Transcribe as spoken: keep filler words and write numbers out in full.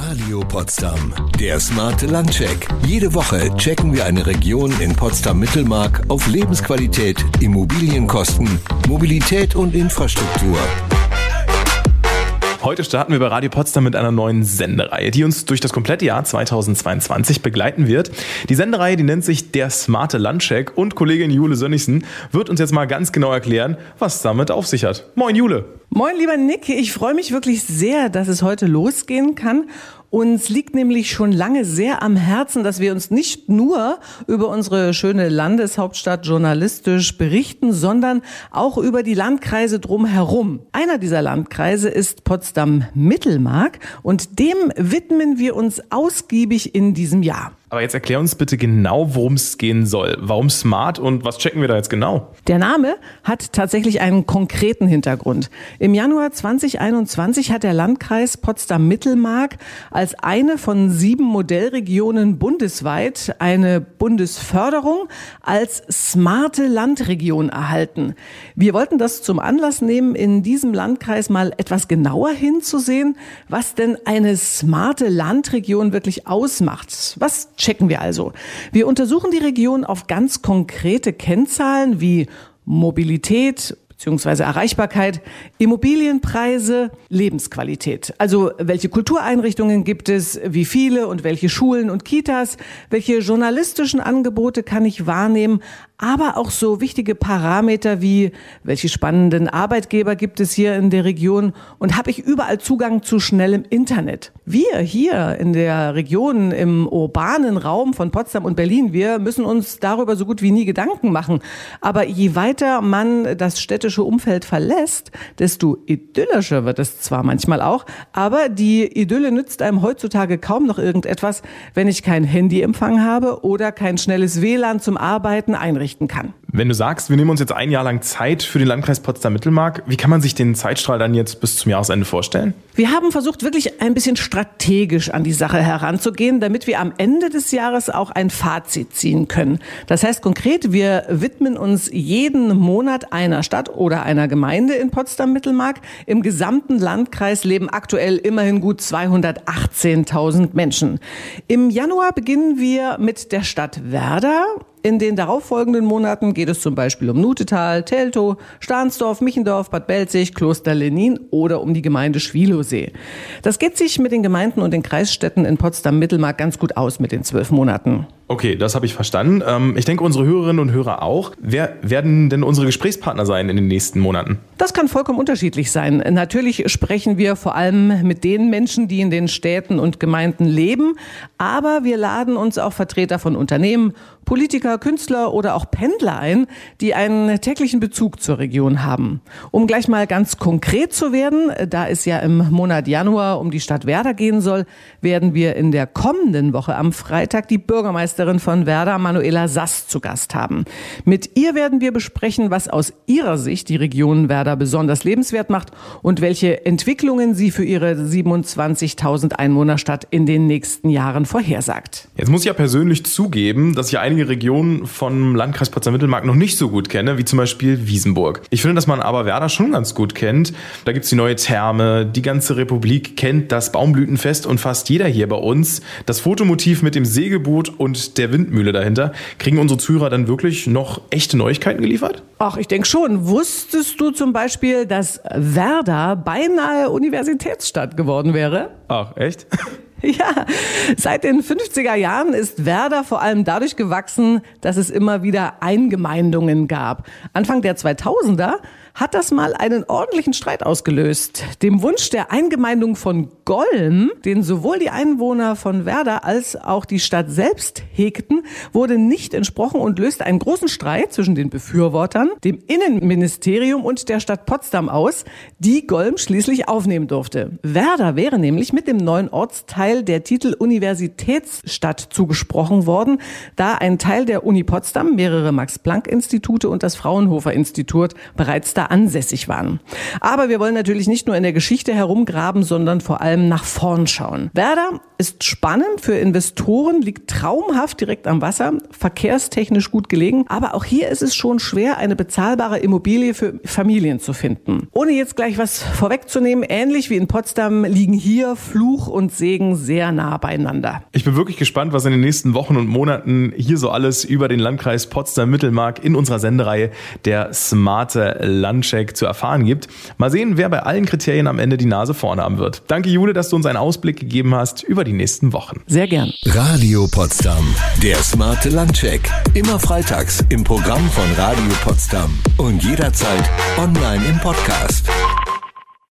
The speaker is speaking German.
Radio Potsdam, der smarte Landcheck. Jede Woche checken wir eine Region in Potsdam-Mittelmark auf Lebensqualität, Immobilienkosten, Mobilität und Infrastruktur. Heute starten wir bei Radio Potsdam mit einer neuen Sendereihe, die uns durch das komplette Jahr zweitausendzweiundzwanzig begleiten wird. Die Sendereihe, die nennt sich Der smarte Landcheck und Kollegin Jule Sönnigsen wird uns jetzt mal ganz genau erklären, was damit auf sich hat. Moin Jule! Moin lieber Nick, ich freue mich wirklich sehr, dass es heute losgehen kann. Uns liegt nämlich schon lange sehr am Herzen, dass wir uns nicht nur über unsere schöne Landeshauptstadt journalistisch berichten, sondern auch über die Landkreise drumherum. Einer dieser Landkreise ist Potsdam-Mittelmark und dem widmen wir uns ausgiebig in diesem Jahr. Aber jetzt erklär uns bitte genau, worum es gehen soll. Warum smart und was checken wir da jetzt genau? Der Name hat tatsächlich einen konkreten Hintergrund. Im Januar zweitausendeinundzwanzig hat der Landkreis Potsdam-Mittelmark als eine von sieben Modellregionen bundesweit eine Bundesförderung als smarte Landregion erhalten. Wir wollten das zum Anlass nehmen, in diesem Landkreis mal etwas genauer hinzusehen, was denn eine smarte Landregion wirklich ausmacht. Was checken wir also? Wir untersuchen die Region auf ganz konkrete Kennzahlen wie Mobilität bzw. Erreichbarkeit, Immobilienpreise, Lebensqualität. Also welche Kultureinrichtungen gibt es, wie viele und welche Schulen und Kitas, welche journalistischen Angebote kann ich wahrnehmen, aber auch so wichtige Parameter wie welche spannenden Arbeitgeber gibt es hier in der Region und habe ich überall Zugang zu schnellem Internet. Wir hier in der Region im urbanen Raum von Potsdam und Berlin, wir müssen uns darüber so gut wie nie Gedanken machen. Aber je weiter man das städtische Umfeld verlässt, desto idyllischer wird es zwar manchmal auch, aber die Idylle nützt einem heutzutage kaum noch irgendetwas, wenn ich kein Handyempfang habe oder kein schnelles W L A N zum Arbeiten einrichten kann. Wenn du sagst, wir nehmen uns jetzt ein Jahr lang Zeit für den Landkreis Potsdam-Mittelmark, wie kann man sich den Zeitstrahl dann jetzt bis zum Jahresende vorstellen? Wir haben versucht, wirklich ein bisschen strategisch an die Sache heranzugehen, damit wir am Ende des Jahres auch ein Fazit ziehen können. Das heißt konkret, wir widmen uns jeden Monat einer Stadt oder einer Gemeinde in Potsdam-Mittelmark. Im gesamten Landkreis leben aktuell immerhin gut zweihundertachtzehntausend Menschen. Im Januar beginnen wir mit der Stadt Werder. In den darauffolgenden Monaten geht es zum Beispiel um Nutetal, Teltow, Stahnsdorf, Michendorf, Bad Belzig, Kloster Lenin oder um die Gemeinde Schwielowsee. Das geht sich mit den Gemeinden und den Kreisstädten in Potsdam-Mittelmark ganz gut aus mit den zwölf Monaten. Okay, das habe ich verstanden. Ich denke, unsere Hörerinnen und Hörer auch. Wer werden denn unsere Gesprächspartner sein in den nächsten Monaten? Das kann vollkommen unterschiedlich sein. Natürlich sprechen wir vor allem mit den Menschen, die in den Städten und Gemeinden leben. Aber wir laden uns auch Vertreter von Unternehmen, Politiker, Künstler oder auch Pendler ein, die einen täglichen Bezug zur Region haben. Um gleich mal ganz konkret zu werden, da es ja im Monat Januar um die Stadt Werder gehen soll, werden wir in der kommenden Woche am Freitag die Bürgermeisterin von Werder, Manuela Sass, zu Gast haben. Mit ihr werden wir besprechen, was aus ihrer Sicht die Region Werder besonders lebenswert macht und welche Entwicklungen sie für ihre siebenundzwanzigtausend Einwohnerstadt in den nächsten Jahren vorhersagt. Jetzt muss ich ja persönlich zugeben, dass ich einige Regionen vom Landkreis Potsdam-Mittelmark noch nicht so gut kenne, wie zum Beispiel Wiesenburg. Ich finde, dass man aber Werder schon ganz gut kennt. Da gibt's die neue Therme, die ganze Republik kennt das Baumblütenfest und fast jeder hier bei uns das Fotomotiv mit dem Segelboot und der Windmühle dahinter. Kriegen unsere Zuhörer dann wirklich noch echte Neuigkeiten geliefert? Ach, ich denke schon. Wusstest du zum Beispiel, dass Werder beinahe Universitätsstadt geworden wäre? Ach, echt? Ja, seit den fünfziger Jahren ist Werder vor allem dadurch gewachsen, dass es immer wieder Eingemeindungen gab. Anfang der zweitausender hat das mal einen ordentlichen Streit ausgelöst. Dem Wunsch der Eingemeindung von Golm, den sowohl die Einwohner von Werder als auch die Stadt selbst hegten, wurde nicht entsprochen und löste einen großen Streit zwischen den Befürwortern, dem Innenministerium und der Stadt Potsdam aus, die Golm schließlich aufnehmen durfte. Werder wäre nämlich mit dem neuen Ortsteil der Titel Universitätsstadt zugesprochen worden, da ein Teil der Uni Potsdam, mehrere Max-Planck-Institute und das Fraunhofer-Institut bereits da Werder ansässig waren. Aber wir wollen natürlich nicht nur in der Geschichte herumgraben, sondern vor allem nach vorn schauen. Werder ist spannend für Investoren, liegt traumhaft direkt am Wasser, verkehrstechnisch gut gelegen. Aber auch hier ist es schon schwer, eine bezahlbare Immobilie für Familien zu finden. Ohne jetzt gleich was vorwegzunehmen, ähnlich wie in Potsdam liegen hier Fluch und Segen sehr nah beieinander. Ich bin wirklich gespannt, was in den nächsten Wochen und Monaten hier so alles über den Landkreis Potsdam-Mittelmark in unserer Sendereihe der smarte Landcheck zu erfahren gibt. Mal sehen, wer bei allen Kriterien am Ende die Nase vorne haben wird. Danke, Jule, dass du uns einen Ausblick gegeben hast über die nächsten Wochen. Sehr gern. Radio Potsdam, der smarte Landcheck. Immer freitags im Programm von Radio Potsdam und jederzeit online im Podcast.